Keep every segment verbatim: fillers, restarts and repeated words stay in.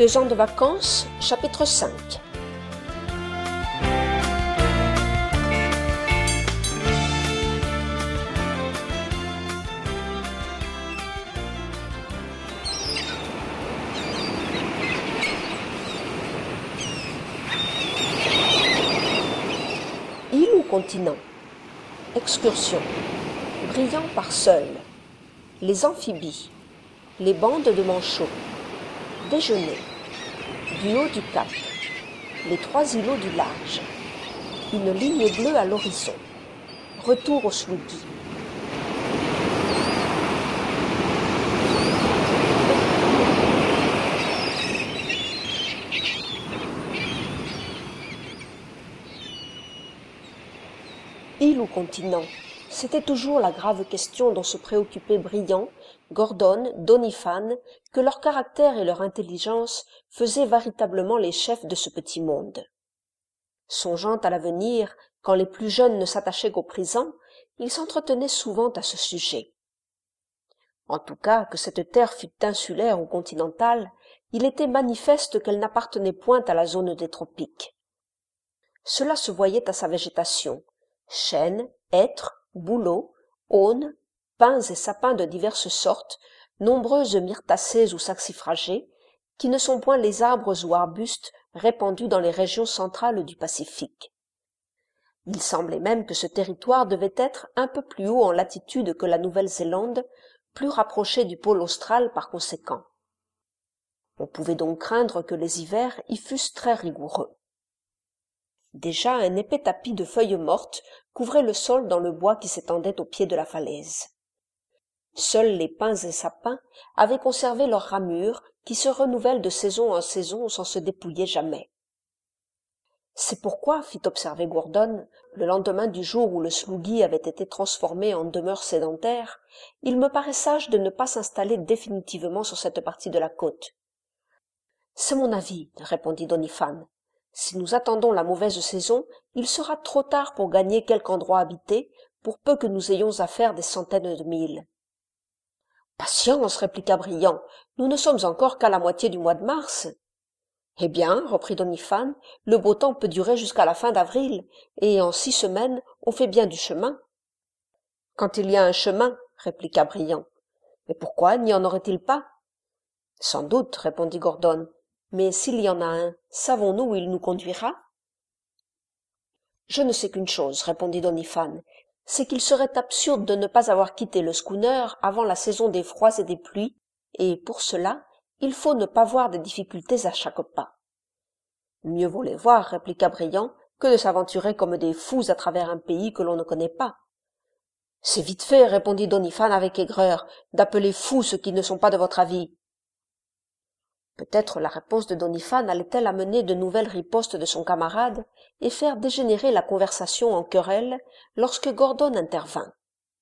Deux ans de vacances, chapitre cinq. Île ou continent? Excursion. Brillant par seul. Les amphibies. Les bandes de manchots. Déjeuner. Du haut du cap. Les trois îlots du large. Une ligne bleue à l'horizon. Retour au Slougui. Île ou continent? C'était toujours la grave question dont se préoccupaient Brillant, Gordon, Doniphan, que leur caractère et leur intelligence faisaient véritablement les chefs de ce petit monde. Songeant à l'avenir, quand les plus jeunes ne s'attachaient qu'au présent, ils s'entretenaient souvent à ce sujet. En tout cas, que cette terre fût insulaire ou continentale, il était manifeste qu'elle n'appartenait point à la zone des tropiques. Cela se voyait à sa végétation. Chênes, hêtres, bouleaux, aunes, pins et sapins de diverses sortes, nombreuses myrtacées ou saxifragées, qui ne sont point les arbres ou arbustes répandus dans les régions centrales du Pacifique. Il semblait même que ce territoire devait être un peu plus haut en latitude que la Nouvelle-Zélande, plus rapproché du pôle austral par conséquent. On pouvait donc craindre que les hivers y fussent très rigoureux. Déjà un épais tapis de feuilles mortes couvrait le sol dans le bois qui s'étendait au pied de la falaise. Seuls les pins et sapins avaient conservé leurs ramures qui se renouvellent de saison en saison sans se dépouiller jamais. C'est pourquoi, fit observer Gordon, le lendemain du jour où le Slougui avait été transformé en demeure sédentaire, il me paraît sage de ne pas s'installer définitivement sur cette partie de la côte. C'est mon avis, répondit Doniphan. Si nous attendons la mauvaise saison, il sera trop tard pour gagner quelque endroit habité, pour peu que nous ayons à faire des centaines de milles. Patience, répliqua Brillant, nous ne sommes encore qu'à la moitié du mois de mars. Eh bien, reprit Doniphan, le beau temps peut durer jusqu'à la fin d'avril, et en six semaines, on fait bien du chemin. Quand il y a un chemin, répliqua Brillant. Mais pourquoi n'y en aurait-il pas? Sans doute, répondit Gordon. Mais s'il y en a un, savons-nous où il nous conduira? Je ne sais qu'une chose, répondit Doniphan, c'est qu'il serait absurde de ne pas avoir quitté le schooner avant la saison des froids et des pluies, et pour cela, il faut ne pas voir des difficultés à chaque pas. Mieux vaut les voir, répliqua Brillant, que de s'aventurer comme des fous à travers un pays que l'on ne connaît pas. C'est vite fait, répondit Doniphan avec aigreur, d'appeler fous ceux qui ne sont pas de votre avis. Peut-être la réponse de Doniphan allait-elle amener de nouvelles ripostes de son camarade et faire dégénérer la conversation en querelle lorsque Gordon intervint.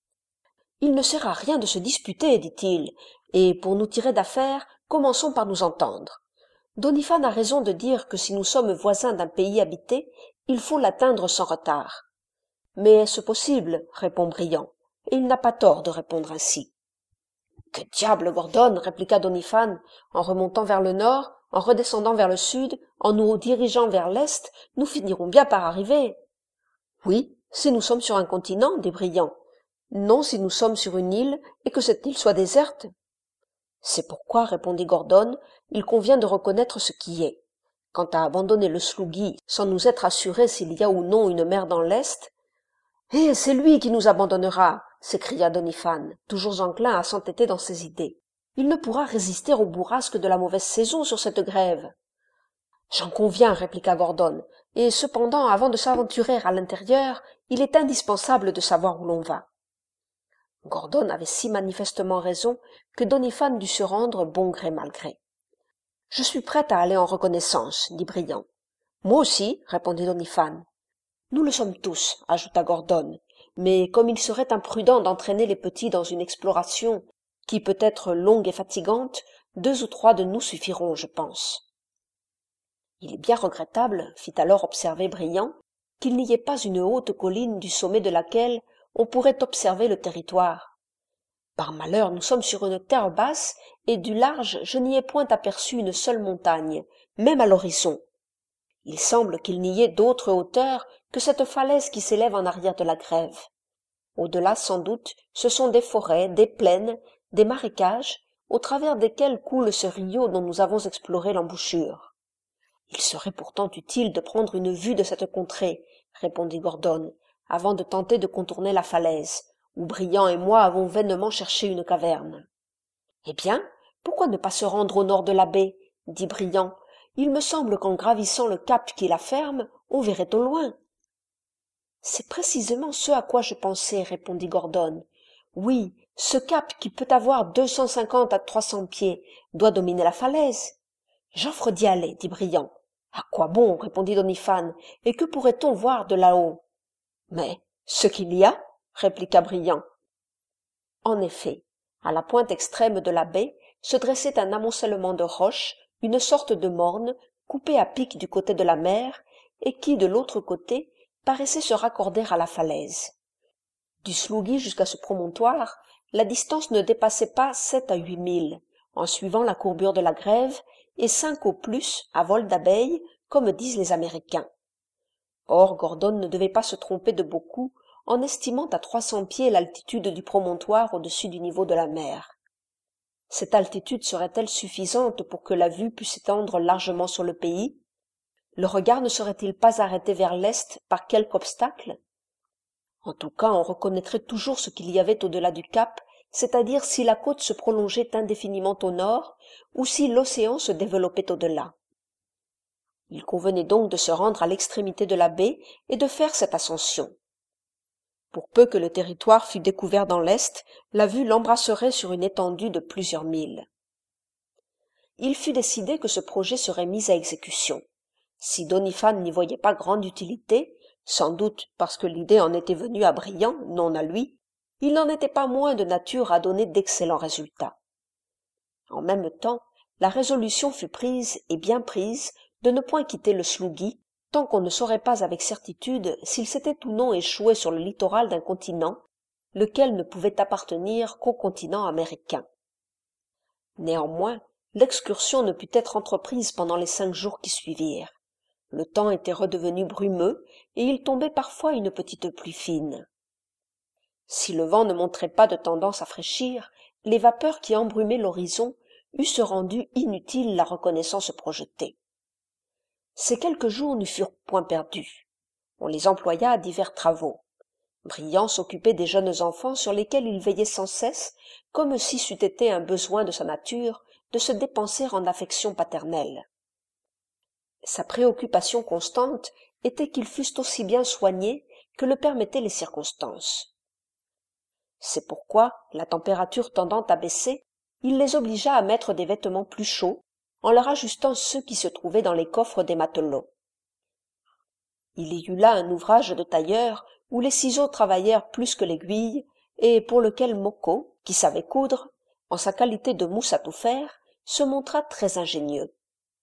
« Il ne sert à rien de se disputer, dit-il, et pour nous tirer d'affaire, commençons par nous entendre. Doniphan a raison de dire que si nous sommes voisins d'un pays habité, il faut l'atteindre sans retard. Mais est-ce possible? Répond Brillant, et il n'a pas tort de répondre ainsi. Que diable, Gordon, répliqua Doniphan, en remontant vers le nord, en redescendant vers le sud, en nous dirigeant vers l'est, nous finirons bien par arriver. Oui, si nous sommes sur un continent, dit Brillant. Non si nous sommes sur une île, et que cette île soit déserte. C'est pourquoi, répondit Gordon, il convient de reconnaître ce qui est. Quant à abandonner le Slougui sans nous être assurés s'il y a ou non une mer dans l'est, eh, c'est lui qui nous abandonnera, s'écria Doniphan, toujours enclin à s'entêter dans ses idées. Il ne pourra résister au bourrasque de la mauvaise saison sur cette grève. J'en conviens, répliqua Gordon, et cependant, avant de s'aventurer à l'intérieur, il est indispensable de savoir où l'on va. Gordon avait si manifestement raison que Doniphan dut se rendre bon gré mal gré. Je suis prêt à aller en reconnaissance, dit Brillant. Moi aussi, répondit Doniphan. Nous le sommes tous, ajouta Gordon, mais comme il serait imprudent d'entraîner les petits dans une exploration qui peut être longue et fatigante, deux ou trois de nous suffiront, je pense. Il est bien regrettable, fit alors observer Brillant, qu'il n'y ait pas une haute colline du sommet de laquelle on pourrait observer le territoire. Par malheur, nous sommes sur une terre basse, et du large je n'y ai point aperçu une seule montagne, même à l'horizon. Il semble qu'il n'y ait d'autre hauteur que cette falaise qui s'élève en arrière de la grève. Au-delà, sans doute, ce sont des forêts, des plaines, des marécages, au travers desquels coule ce rio dont nous avons exploré l'embouchure. Il serait pourtant utile de prendre une vue de cette contrée, répondit Gordon, avant de tenter de contourner la falaise, où Briand et moi avons vainement cherché une caverne. Eh bien, pourquoi ne pas se rendre au nord de la baie, dit Briand. Il me semble qu'en gravissant le cap qui la ferme, on verrait au loin. C'est précisément ce à quoi je pensais, répondit Gordon. Oui, ce cap qui peut avoir deux cent cinquante à trois cents pieds doit dominer la falaise. J'offre d'y aller, dit Briand. À quoi bon, répondit Doniphan, et que pourrait-on voir de là-haut? Mais ce qu'il y a, répliqua Briand. En effet, à la pointe extrême de la baie se dressait un amoncellement de roches, une sorte de morne, coupée à pic du côté de la mer, et qui, de l'autre côté, paraissait se raccorder à la falaise. Du Sloughie jusqu'à ce promontoire, la distance ne dépassait pas sept à huit milles, en suivant la courbure de la grève, et cinq au plus à vol d'abeille, comme disent les Américains. Or, Gordon ne devait pas se tromper de beaucoup en estimant à trois cents pieds l'altitude du promontoire au-dessus du niveau de la mer. Cette altitude serait-elle suffisante pour que la vue pût s'étendre largement sur le pays? Le regard ne serait-il pas arrêté vers l'est par quelque obstacle? En tout cas, on reconnaîtrait toujours ce qu'il y avait au-delà du cap, c'est-à-dire si la côte se prolongeait indéfiniment au nord ou si l'océan se développait au-delà. Il convenait donc de se rendre à l'extrémité de la baie et de faire cette ascension. Pour peu que le territoire fût découvert dans l'est, la vue l'embrasserait sur une étendue de plusieurs milles. Il fut décidé que ce projet serait mis à exécution. Si Doniphan n'y voyait pas grande utilité, sans doute parce que l'idée en était venue à Briand, non à lui, il n'en était pas moins de nature à donner d'excellents résultats. En même temps, la résolution fut prise, et bien prise, de ne point quitter le Sloughie, tant qu'on ne saurait pas avec certitude s'il s'était ou non échoué sur le littoral d'un continent, lequel ne pouvait appartenir qu'au continent américain. Néanmoins, l'excursion ne put être entreprise pendant les cinq jours qui suivirent. Le temps était redevenu brumeux, et il tombait parfois une petite pluie fine. Si le vent ne montrait pas de tendance à fraîchir, les vapeurs qui embrumaient l'horizon eussent rendu inutile la reconnaissance projetée. Ces quelques jours ne furent point perdus. On les employa à divers travaux. Briand s'occupait des jeunes enfants sur lesquels il veillait sans cesse, comme si c'eût été un besoin de sa nature de se dépenser en affection paternelle. Sa préoccupation constante était qu'ils fussent aussi bien soignés que le permettaient les circonstances. C'est pourquoi, la température tendant à baisser, il les obligea à mettre des vêtements plus chauds, en leur ajustant ceux qui se trouvaient dans les coffres des matelots. Il y eut là un ouvrage de tailleur où les ciseaux travaillèrent plus que l'aiguille, et pour lequel Mocco, qui savait coudre, en sa qualité de mousse à tout faire, se montra très ingénieux.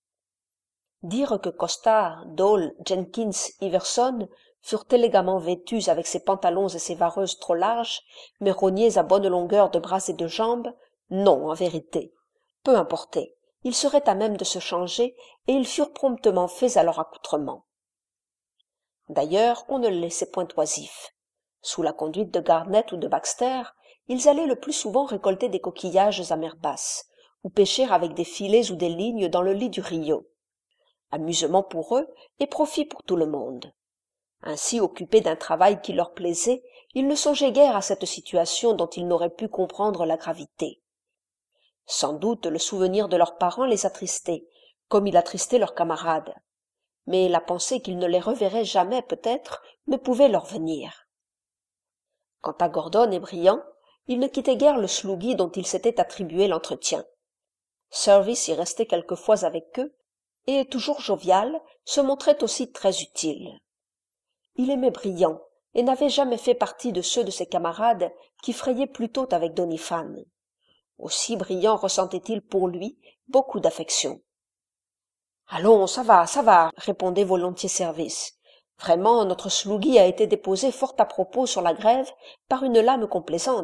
Dire que Costa, Dole, Jenkins, Iverson furent élégamment vêtus avec ses pantalons et ses vareuses trop larges, mais rognés à bonne longueur de bras et de jambes, non, en vérité. Peu importait, ils seraient à même de se changer, et ils furent promptement faits à leur accoutrement. D'ailleurs, on ne les laissait point oisifs. Sous la conduite de Garnett ou de Baxter, ils allaient le plus souvent récolter des coquillages à mer basse, ou pêcher avec des filets ou des lignes dans le lit du rio. Amusement pour eux et profit pour tout le monde. Ainsi, occupés d'un travail qui leur plaisait, ils ne songeaient guère à cette situation dont ils n'auraient pu comprendre la gravité. Sans doute le souvenir de leurs parents les attristait, comme il attristait leurs camarades. Mais la pensée qu'ils ne les reverraient jamais peut-être ne pouvait leur venir. Quant à Gordon et Briand, ils ne quittaient guère le Sloughie dont ils s'étaient attribué l'entretien. Service y restait quelquefois avec eux, et, toujours jovial, se montrait aussi très utile. Il aimait Briand, et n'avait jamais fait partie de ceux de ses camarades qui frayaient plutôt avec Doniphan. Aussi Briand ressentait-il pour lui beaucoup d'affection. « Allons, ça va, ça va, répondait volontiers Service. Vraiment, notre Sloughie a été déposé fort à propos sur la grève par une lame complaisante,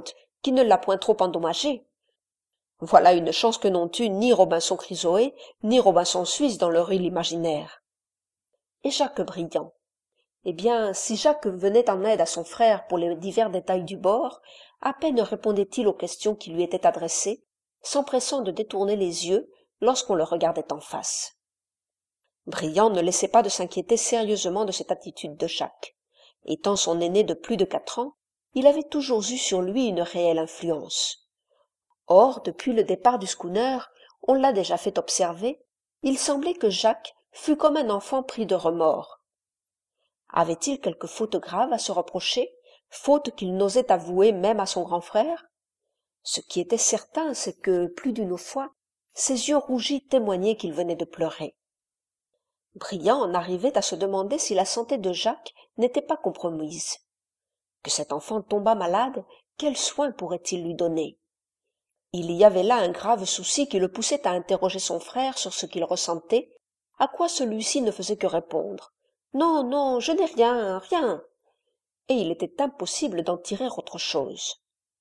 qui ne l'a point trop endommagé. Voilà une chance que n'ont eue ni Robinson Crusoé, ni Robinson Suisse dans leur île imaginaire. Et Jacques Briand? Eh bien, si Jacques venait en aide à son frère pour les divers détails du bord, à peine répondait-il aux questions qui lui étaient adressées, s'empressant de détourner les yeux lorsqu'on le regardait en face. Briand ne laissait pas de s'inquiéter sérieusement de cette attitude de Jacques. Étant son aîné de plus de quatre ans, il avait toujours eu sur lui une réelle influence. Or, depuis le départ du schooner, on l'a déjà fait observer, il semblait que Jacques fût comme un enfant pris de remords. Avait-il quelque faute grave à se reprocher, faute qu'il n'osait avouer même à son grand frère? Ce qui était certain, c'est que, plus d'une fois, ses yeux rougis témoignaient qu'il venait de pleurer. Briand en arrivait à se demander si la santé de Jacques n'était pas compromise. Que cet enfant tombât malade, quels soins pourrait-il lui donner? Il y avait là un grave souci qui le poussait à interroger son frère sur ce qu'il ressentait, à quoi celui-ci ne faisait que répondre. « Non, non, je n'ai rien, rien !» Et il était impossible d'en tirer autre chose.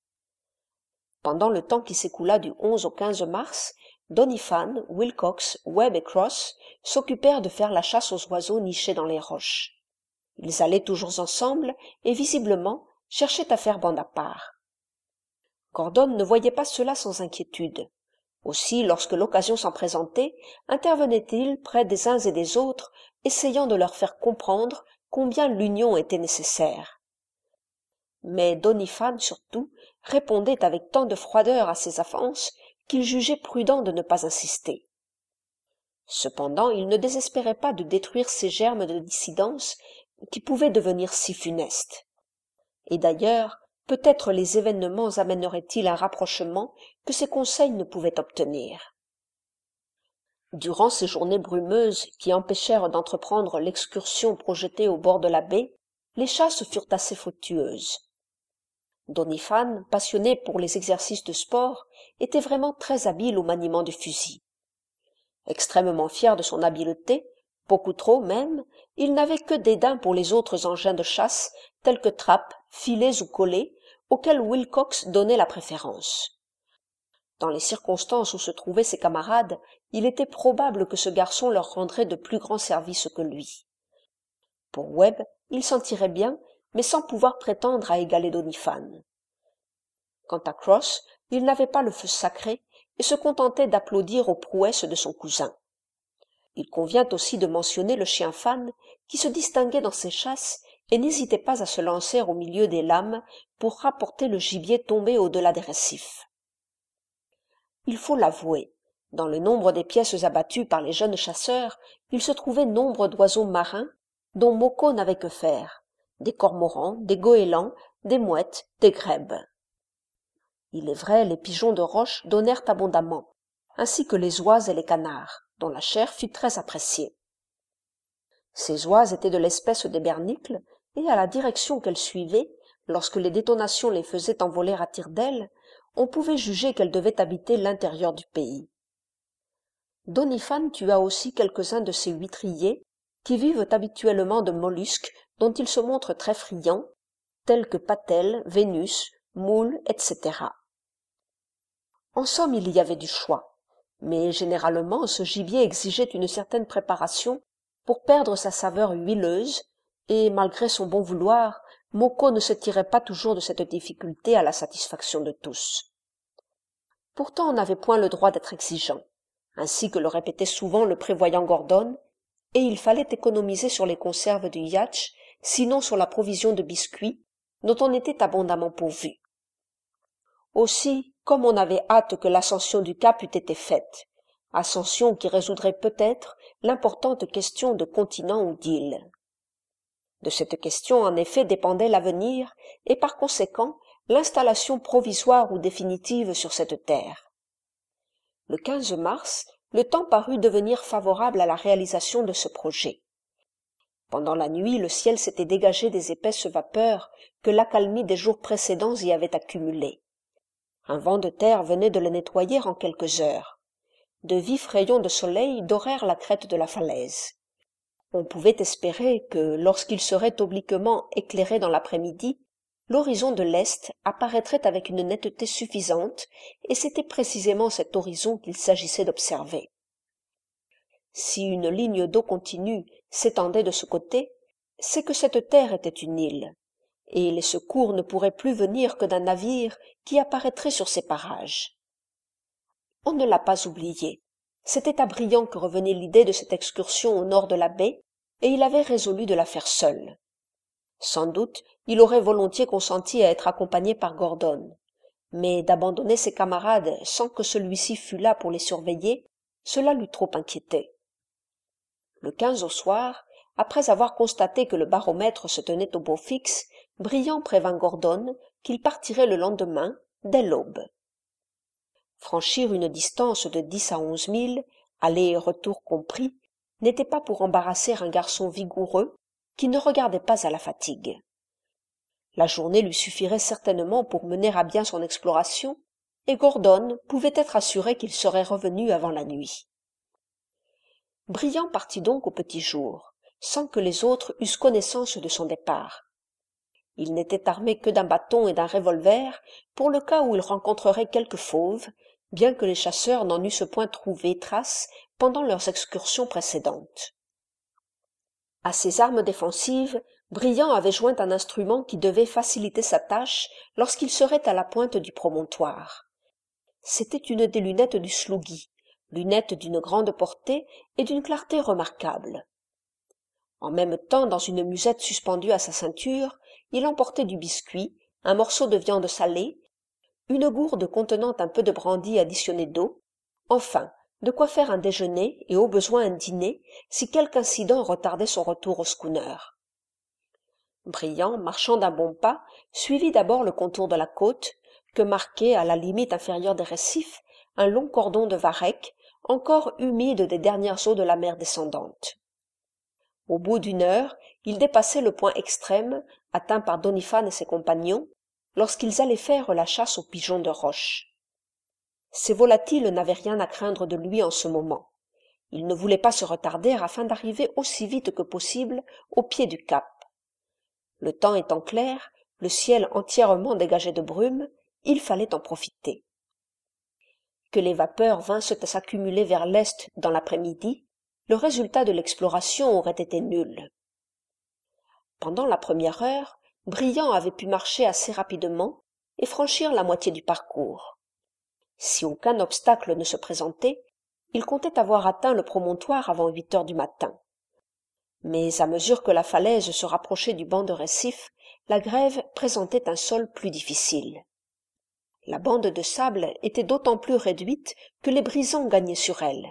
Pendant le temps qui s'écoula du onze au quinze mars, Doniphan, Wilcox, Webb et Cross s'occupèrent de faire la chasse aux oiseaux nichés dans les roches. Ils allaient toujours ensemble et, visiblement, cherchaient à faire bande à part. Gordon ne voyait pas cela sans inquiétude. Aussi, lorsque l'occasion s'en présentait, intervenait-il près des uns et des autres, essayant de leur faire comprendre combien l'union était nécessaire. Mais Doniphan, surtout, répondait avec tant de froideur à ses avances qu'il jugeait prudent de ne pas insister. Cependant, il ne désespérait pas de détruire ces germes de dissidence qui pouvaient devenir si funestes. Et d'ailleurs, peut-être les événements amèneraient-ils un rapprochement que ses conseils ne pouvaient obtenir. Durant ces journées brumeuses qui empêchèrent d'entreprendre l'excursion projetée au bord de la baie, les chasses furent assez fructueuses. Doniphan, passionné pour les exercices de sport, était vraiment très habile au maniement du fusil. Extrêmement fier de son habileté, beaucoup trop même, il n'avait que dédain pour les autres engins de chasse, tels que trappes, filets ou collets, auxquels Wilcox donnait la préférence. Dans les circonstances où se trouvaient ses camarades, il était probable que ce garçon leur rendrait de plus grands services que lui. Pour Webb, il s'en tirait bien, mais sans pouvoir prétendre à égaler Doniphan. Quant à Cross, il n'avait pas le feu sacré et se contentait d'applaudir aux prouesses de son cousin. Il convient aussi de mentionner le chien Fan, qui se distinguait dans ses chasses et n'hésitait pas à se lancer au milieu des lames pour rapporter le gibier tombé au-delà des récifs. Il faut l'avouer, dans le nombre des pièces abattues par les jeunes chasseurs, il se trouvait nombre d'oiseaux marins dont Moko n'avait que faire, des cormorans, des goélands, des mouettes, des grèbes. Il est vrai, les pigeons de roche donnèrent abondamment, ainsi que les oies et les canards, dont la chair fut très appréciée. Ces oies étaient de l'espèce des bernicles, et à la direction qu'elles suivaient, lorsque les détonations les faisaient envoler à tire-d'aile, on pouvait juger qu'elles devaient habiter l'intérieur du pays. Doniphan tua aussi quelques-uns de ces huîtriers, qui vivent habituellement de mollusques dont ils se montrent très friands, tels que patelles, vénus, moules, et cætera. En somme, il y avait du choix, mais généralement ce gibier exigeait une certaine préparation pour perdre sa saveur huileuse, et malgré son bon vouloir, Moko ne se tirait pas toujours de cette difficulté à la satisfaction de tous. Pourtant on n'avait point le droit d'être exigeant, ainsi que le répétait souvent le prévoyant Gordon, et il fallait économiser sur les conserves du yacht, sinon sur la provision de biscuits, dont on était abondamment pourvu. Aussi, comme on avait hâte que l'ascension du cap eût été faite, ascension qui résoudrait peut-être l'importante question de continent ou d'île. De cette question, en effet, dépendait l'avenir, et par conséquent, l'installation provisoire ou définitive sur cette terre. Le quinze mars, le temps parut devenir favorable à la réalisation de ce projet. Pendant la nuit, le ciel s'était dégagé des épaisses vapeurs que l'accalmie des jours précédents y avait accumulées. Un vent de terre venait de le nettoyer en quelques heures. De vifs rayons de soleil dorèrent la crête de la falaise. On pouvait espérer que, lorsqu'il serait obliquement éclairé dans l'après-midi, l'horizon de l'Est apparaîtrait avec une netteté suffisante, et c'était précisément cet horizon qu'il s'agissait d'observer. Si une ligne d'eau continue s'étendait de ce côté, c'est que cette terre était une île, et les secours ne pourraient plus venir que d'un navire qui apparaîtrait sur ces parages. On ne l'a pas oublié. C'était à Briand que revenait l'idée de cette excursion au nord de la baie, et il avait résolu de la faire seul. Sans doute, il aurait volontiers consenti à être accompagné par Gordon, mais d'abandonner ses camarades sans que celui-ci fût là pour les surveiller, cela l'eût trop inquiété. Le quinze au soir, après avoir constaté que le baromètre se tenait au beau fixe, Briand prévint Gordon qu'il partirait le lendemain, dès l'aube. Franchir une distance de dix à onze milles, aller et retour compris, n'était pas pour embarrasser un garçon vigoureux qui ne regardait pas à la fatigue. La journée lui suffirait certainement pour mener à bien son exploration, et Gordon pouvait être assuré qu'il serait revenu avant la nuit. Briand partit donc au petit jour, sans que les autres eussent connaissance de son départ. Il n'était armé que d'un bâton et d'un revolver pour le cas où il rencontrerait quelque fauve, bien que les chasseurs n'en eussent point trouvé trace pendant leurs excursions précédentes. À ces armes défensives, Briand avait joint un instrument qui devait faciliter sa tâche lorsqu'il serait à la pointe du promontoire. C'était une des lunettes du sloughi, lunettes d'une grande portée et d'une clarté remarquable. En même temps, dans une musette suspendue à sa ceinture, il emportait du biscuit, un morceau de viande salée, une gourde contenant un peu de brandy additionné d'eau, enfin, de quoi faire un déjeuner et au besoin un dîner si quelque incident retardait son retour au schooner. Briand, marchant d'un bon pas, suivit d'abord le contour de la côte, que marquait, à la limite inférieure des récifs, un long cordon de varech, encore humide des dernières eaux de la mer descendante. Au bout d'une heure, il dépassait le point extrême, atteint par Doniphan et ses compagnons, lorsqu'ils allaient faire la chasse aux pigeons de roche. Ces volatiles n'avaient rien à craindre de lui en ce moment. Il ne voulait pas se retarder afin d'arriver aussi vite que possible au pied du cap. Le temps étant clair, le ciel entièrement dégagé de brume, il fallait en profiter. Que les vapeurs vinssent à s'accumuler vers l'est dans l'après-midi, le résultat de l'exploration aurait été nul. Pendant la première heure, Briand avait pu marcher assez rapidement et franchir la moitié du parcours. Si aucun obstacle ne se présentait, il comptait avoir atteint le promontoire avant huit heures du matin. Mais à mesure que la falaise se rapprochait du banc de récif, la grève présentait un sol plus difficile. La bande de sable était d'autant plus réduite que les brisants gagnaient sur elle.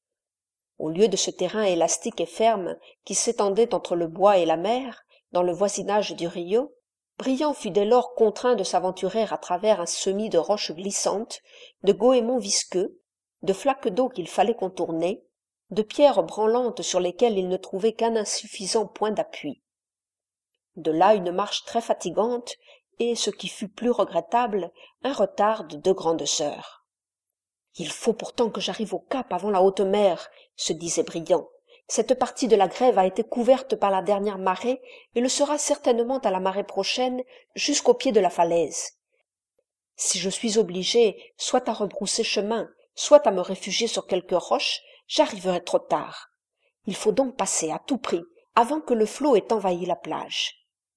Au lieu de ce terrain élastique et ferme qui s'étendait entre le bois et la mer, dans le voisinage du Rio, Briand fut dès lors contraint de s'aventurer à travers un semis de roches glissantes, de goémons visqueux, de flaques d'eau qu'il fallait contourner, de pierres branlantes sur lesquelles il ne trouvait qu'un insuffisant point d'appui. De là une marche très fatigante et, ce qui fut plus regrettable, un retard de deux grandes heures. « Il faut pourtant que j'arrive au cap avant la haute mer, » se disait Briand. « Cette partie de la grève a été couverte par la dernière marée et le sera certainement à la marée prochaine jusqu'au pied de la falaise. Si je suis obligé soit à rebrousser chemin, soit à me réfugier sur quelque roche, j'arriverai trop tard. Il faut donc passer à tout prix, avant que le flot ait envahi la plage. »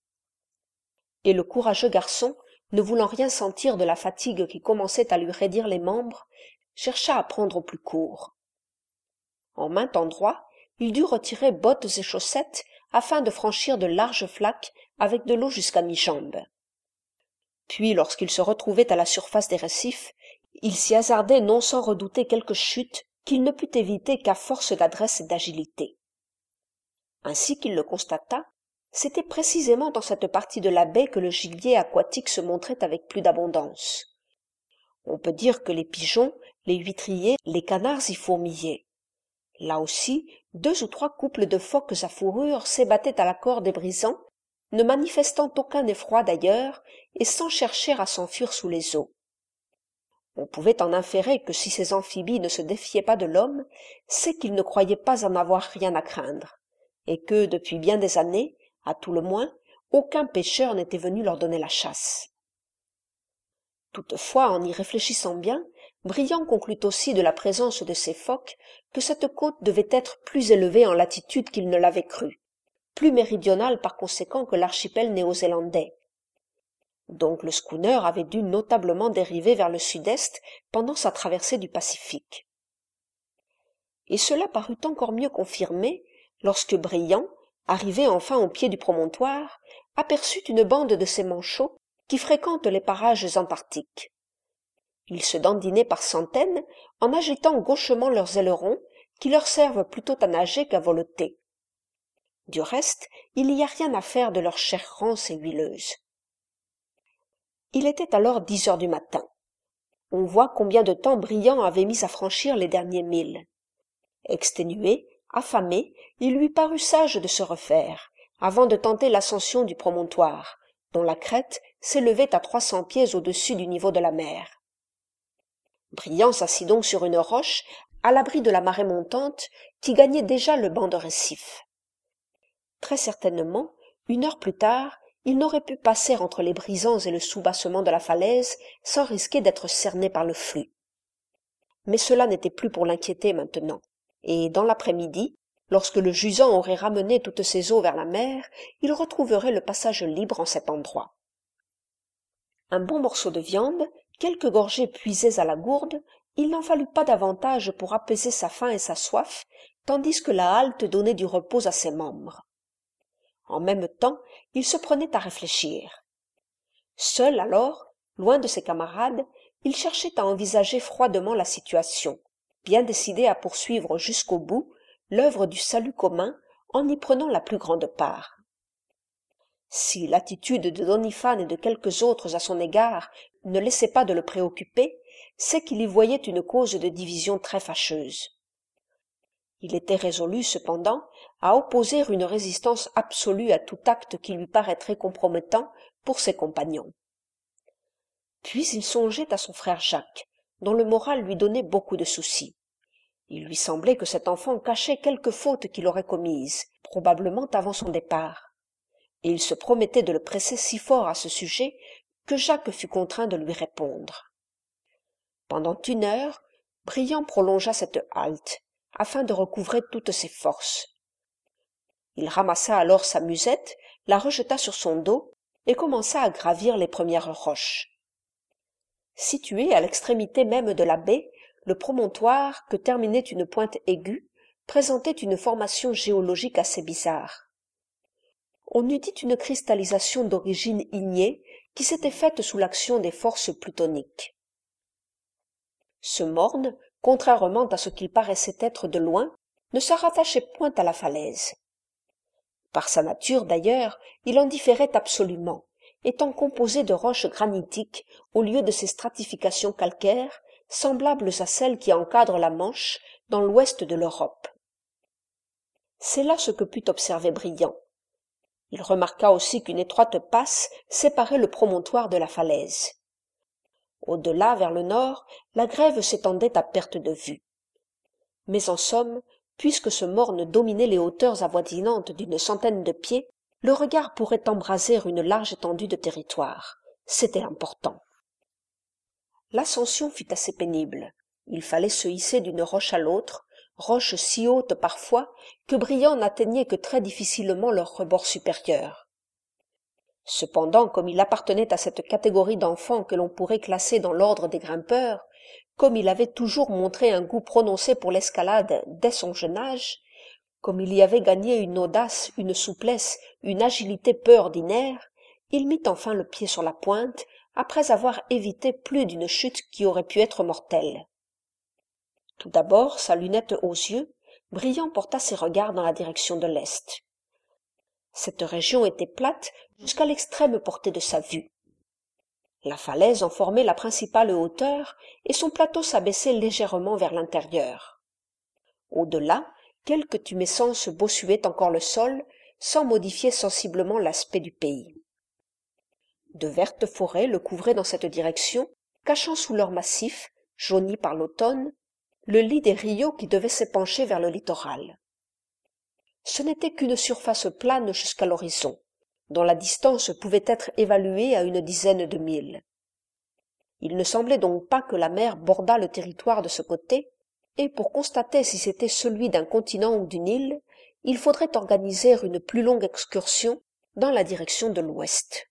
Et le courageux garçon, ne voulant rien sentir de la fatigue qui commençait à lui raidir les membres, chercha à prendre au plus court. En maint endroit, il dut retirer bottes et chaussettes afin de franchir de larges flaques avec de l'eau jusqu'à mi-jambe. Puis, lorsqu'il se retrouvait à la surface des récifs, il s'y hasardait non sans redouter quelque chute qu'il ne put éviter qu'à force d'adresse et d'agilité. Ainsi qu'il le constata, c'était précisément dans cette partie de la baie que le gibier aquatique se montrait avec plus d'abondance. On peut dire que les pigeons, les huîtriers, les canards y fourmillaient. Là aussi, deux ou trois couples de phoques à fourrure s'ébattaient à la corde des brisants, ne manifestant aucun effroi d'ailleurs, et sans chercher à s'enfuir sous les eaux. On pouvait en inférer que si ces amphibies ne se défiaient pas de l'homme, c'est qu'ils ne croyaient pas en avoir rien à craindre, et que, depuis bien des années, à tout le moins, aucun pêcheur n'était venu leur donner la chasse. Toutefois, en y réfléchissant bien, Briand conclut aussi de la présence de ces phoques que cette côte devait être plus élevée en latitude qu'il ne l'avait cru, plus méridionale par conséquent que l'archipel néo-zélandais. Donc le schooner avait dû notablement dériver vers le sud-est pendant sa traversée du Pacifique. Et cela parut encore mieux confirmé lorsque Briand, arrivé enfin au pied du promontoire, aperçut une bande de ces manchots qui fréquentent les parages antarctiques. Ils se dandinaient par centaines en agitant gauchement leurs ailerons qui leur servent plutôt à nager qu'à voleter. Du reste, il n'y a rien à faire de leur chair rance et huileuse. Il était alors dix heures du matin. On voit combien de temps Briand avait mis à franchir les derniers milles. Exténué, affamé, il lui parut sage de se refaire, avant de tenter l'ascension du promontoire, dont la crête s'élevait à trois cents pieds au-dessus du niveau de la mer. Briand s'assit donc sur une roche, à l'abri de la marée montante, qui gagnait déjà le banc de récif. Très certainement, une heure plus tard, il n'aurait pu passer entre les brisants et le soubassement de la falaise sans risquer d'être cerné par le flux. Mais cela n'était plus pour l'inquiéter maintenant, et dans l'après-midi, lorsque le jusant aurait ramené toutes ses eaux vers la mer, il retrouverait le passage libre en cet endroit. Un bon morceau de viande, quelques gorgées puisées à la gourde, il n'en fallut pas davantage pour apaiser sa faim et sa soif, tandis que la halte donnait du repos à ses membres. En même temps, il se prenait à réfléchir. Seul alors, loin de ses camarades, il cherchait à envisager froidement la situation, bien décidé à poursuivre jusqu'au bout l'œuvre du salut commun en y prenant la plus grande part. Si l'attitude de Doniphan et de quelques autres à son égard ne laissait pas de le préoccuper, c'est qu'il y voyait une cause de division très fâcheuse. Il était résolu, cependant, à opposer une résistance absolue à tout acte qui lui paraîtrait compromettant pour ses compagnons. Puis il songeait à son frère Jacques, dont le moral lui donnait beaucoup de soucis. Il lui semblait que cet enfant cachait quelque faute qu'il aurait commise, probablement avant son départ. Et il se promettait de le presser si fort à ce sujet que Jacques fut contraint de lui répondre. Pendant une heure, Briand prolongea cette halte, afin de recouvrer toutes ses forces. Il ramassa alors sa musette, la rejeta sur son dos et commença à gravir les premières roches. Situé à l'extrémité même de la baie, le promontoire, que terminait une pointe aiguë, présentait une formation géologique assez bizarre. On eût dit une cristallisation d'origine ignée qui s'était faite sous l'action des forces plutoniques. Ce morne, contrairement à ce qu'il paraissait être de loin, ne se rattachait point à la falaise. Par sa nature, d'ailleurs, il en différait absolument, étant composé de roches granitiques au lieu de ces stratifications calcaires, semblables à celles qui encadrent la Manche dans l'ouest de l'Europe. C'est là ce que put observer Briand. Il remarqua aussi qu'une étroite passe séparait le promontoire de la falaise. Au-delà, vers le nord, la grève s'étendait à perte de vue. Mais en somme, puisque ce morne dominait les hauteurs avoisinantes d'une centaine de pieds, le regard pourrait embraser une large étendue de territoire. C'était important. L'ascension fut assez pénible. Il fallait se hisser d'une roche à l'autre, roches si hautes parfois que Briand n'atteignait que très difficilement leur rebord supérieur. Cependant, comme il appartenait à cette catégorie d'enfants que l'on pourrait classer dans l'ordre des grimpeurs, comme il avait toujours montré un goût prononcé pour l'escalade dès son jeune âge, comme il y avait gagné une audace, une souplesse, une agilité peu ordinaires, il mit enfin le pied sur la pointe, après avoir évité plus d'une chute qui aurait pu être mortelle. Tout d'abord, sa lunette aux yeux, Briand porta ses regards dans la direction de l'est. Cette région était plate jusqu'à l'extrême portée de sa vue. La falaise en formait la principale hauteur et son plateau s'abaissait légèrement vers l'intérieur. Au-delà, quelques tumescences bossuaient encore le sol, sans modifier sensiblement l'aspect du pays. De vertes forêts le couvraient dans cette direction, cachant sous leurs massifs, jaunis par l'automne, le lit des rios qui devaient s'épancher vers le littoral. Ce n'était qu'une surface plane jusqu'à l'horizon, dont la distance pouvait être évaluée à une dizaine de milles. Il ne semblait donc pas que la mer bordât le territoire de ce côté, et pour constater si c'était celui d'un continent ou d'une île, il faudrait organiser une plus longue excursion dans la direction de l'ouest.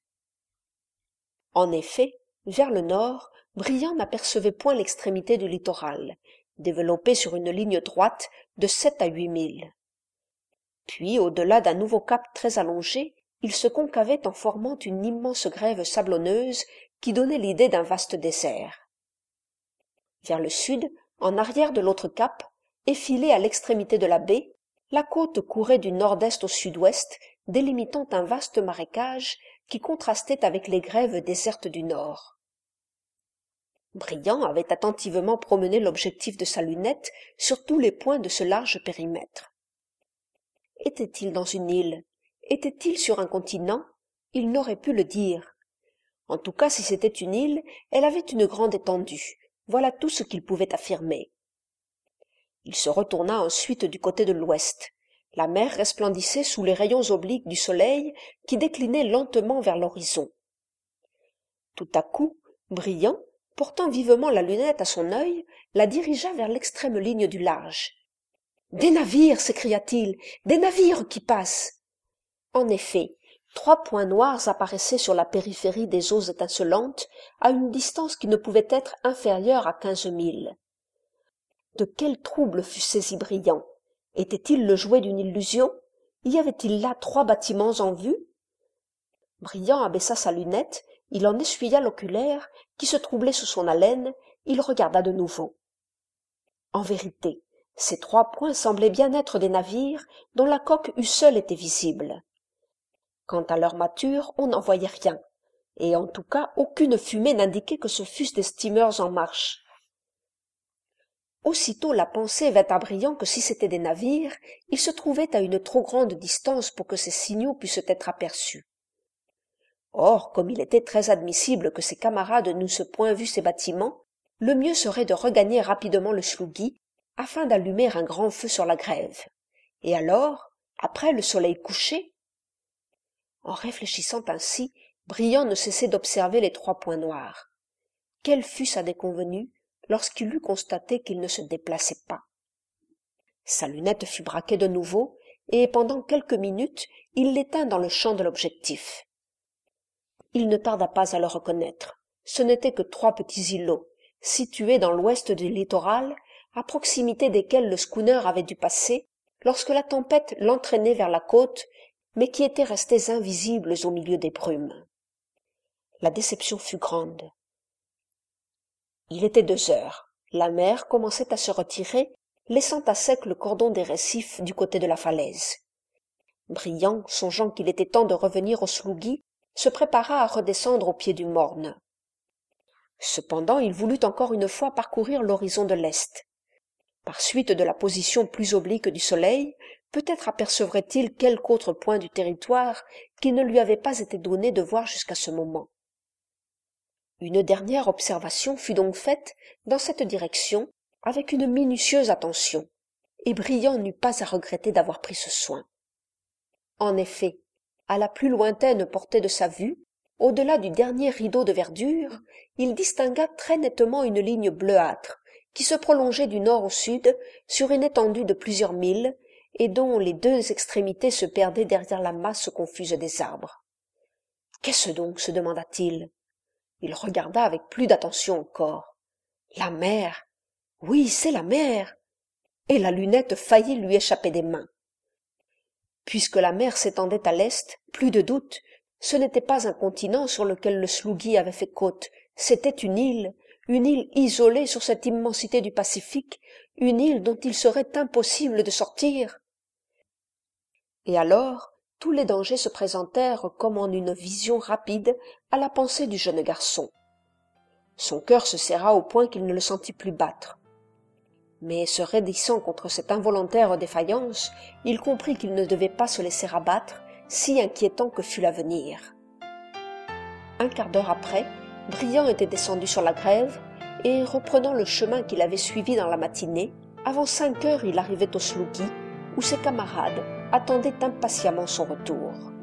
En effet, vers le nord, Briand n'apercevait point l'extrémité du littoral, développé sur une ligne droite de sept à huit milles. Puis, au-delà d'un nouveau cap très allongé, il se concavait en formant une immense grève sablonneuse qui donnait l'idée d'un vaste désert. Vers le sud, en arrière de l'autre cap, effilée à l'extrémité de la baie, la côte courait du nord-est au sud-ouest, délimitant un vaste marécage qui contrastait avec les grèves désertes du nord. Briand avait attentivement promené l'objectif de sa lunette sur tous les points de ce large périmètre. Était-il dans une île? Était-il sur un continent? Il n'aurait pu le dire. En tout cas, si c'était une île, elle avait une grande étendue. Voilà tout ce qu'il pouvait affirmer. Il se retourna ensuite du côté de l'ouest. La mer resplendissait sous les rayons obliques du soleil qui déclinait lentement vers l'horizon. Tout à coup, Briand, portant vivement la lunette à son œil, la dirigea vers l'extrême ligne du large. « Des navires !» s'écria-t-il. « Des navires qui passent !» En effet, trois points noirs apparaissaient sur la périphérie des eaux étincelantes à une distance qui ne pouvait être inférieure à quinze milles. De quel trouble fut saisi Briand? Était-il le jouet d'une illusion? Y avait-il là trois bâtiments en vue? Briand abaissa sa lunette, il en essuya l'oculaire, qui se troublait sous son haleine, il regarda de nouveau. En vérité, ces trois points semblaient bien être des navires dont la coque eût seule été visible. Quant à leur mâture, on n'en voyait rien, et en tout cas aucune fumée n'indiquait que ce fussent des steamers en marche. Aussitôt la pensée vint à Briand que si c'étaient des navires, ils se trouvaient à une trop grande distance pour que ces signaux pussent être aperçus. Or, comme il était très admissible que ses camarades n'eussent point vu ces bâtiments, le mieux serait de regagner rapidement le slougui, afin d'allumer un grand feu sur la grève. Et alors, après le soleil couché? En réfléchissant ainsi, Briand ne cessait d'observer les trois points noirs. Quelle fut sa déconvenue lorsqu'il eut constaté qu'ils ne se déplaçaient pas. Sa lunette fut braquée de nouveau, et pendant quelques minutes, il l'étint dans le champ de l'objectif. Il ne tarda pas à le reconnaître. Ce n'étaient que trois petits îlots, situés dans l'ouest du littoral, à proximité desquels le schooner avait dû passer lorsque la tempête l'entraînait vers la côte, mais qui étaient restés invisibles au milieu des brumes. La déception fut grande. Il était deux heures. La mer commençait à se retirer, laissant à sec le cordon des récifs du côté de la falaise. Briand, songeant qu'il était temps de revenir au slougui, se prépara à redescendre au pied du morne. Cependant, il voulut encore une fois parcourir l'horizon de l'est. Par suite de la position plus oblique du soleil, peut-être apercevrait-il quelque autre point du territoire qu'il ne lui avait pas été donné de voir jusqu'à ce moment. Une dernière observation fut donc faite dans cette direction avec une minutieuse attention, et Briand n'eut pas à regretter d'avoir pris ce soin. En effet, à la plus lointaine portée de sa vue, au-delà du dernier rideau de verdure, il distingua très nettement une ligne bleuâtre qui se prolongeait du nord au sud sur une étendue de plusieurs milles et dont les deux extrémités se perdaient derrière la masse confuse des arbres. « Qu'est-ce donc ?» se demanda-t-il. Il regarda avec plus d'attention encore. La mer! Oui, c'est la mer! Et la lunette faillit lui échapper des mains. Puisque la mer s'étendait à l'est, plus de doute, ce n'était pas un continent sur lequel le slougui avait fait côte, c'était une île, une île isolée sur cette immensité du Pacifique, une île dont il serait impossible de sortir. Et alors, tous les dangers se présentèrent comme en une vision rapide à la pensée du jeune garçon. Son cœur se serra au point qu'il ne le sentit plus battre. Mais se raidissant contre cette involontaire défaillance, il comprit qu'il ne devait pas se laisser abattre, si inquiétant que fût l'avenir. Un quart d'heure après, Briand était descendu sur la grève, et reprenant le chemin qu'il avait suivi dans la matinée, avant cinq heures il arrivait au slougui, où ses camarades attendaient impatiemment son retour.